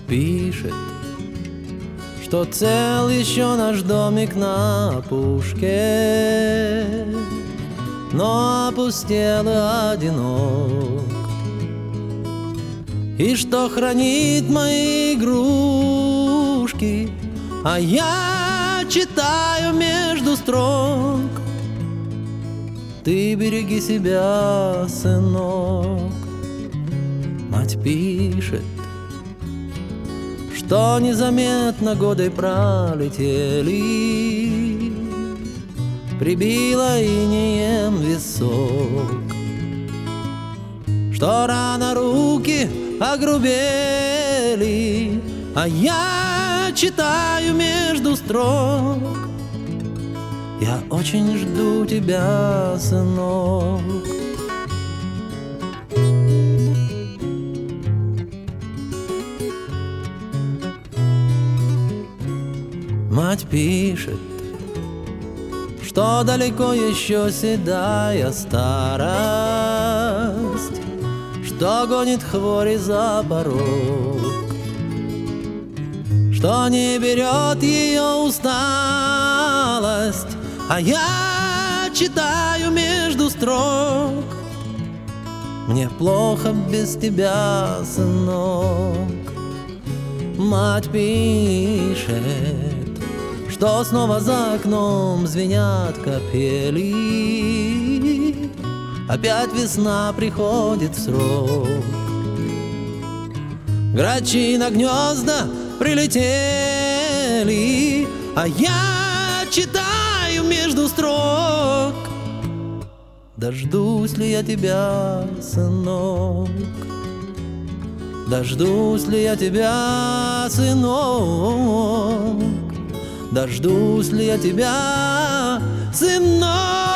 пишет, что цел еще наш домик на опушке, но опустел и одинок, и что хранит мои игрушки, а я читаю между строк: ты береги себя, сынок. Мать пишет, что незаметно годы пролетели, прибило инеем висок, что рано руки огрубели, а я читаю между строк: я очень жду тебя, сынок. Мать пишет, что далеко еще седая старость, что гонит хвори за порог, что не берет ее усталость, а я читаю между строк: мне плохо без тебя, сынок. Мать пишет, что снова за окном звенят капели, опять весна приходит в срок. Грачи на гнезда прилетели, а я читаю между строк: дождусь ли я тебя, сынок? Дождусь ли я тебя, сынок? Дождусь ли я тебя, сынок?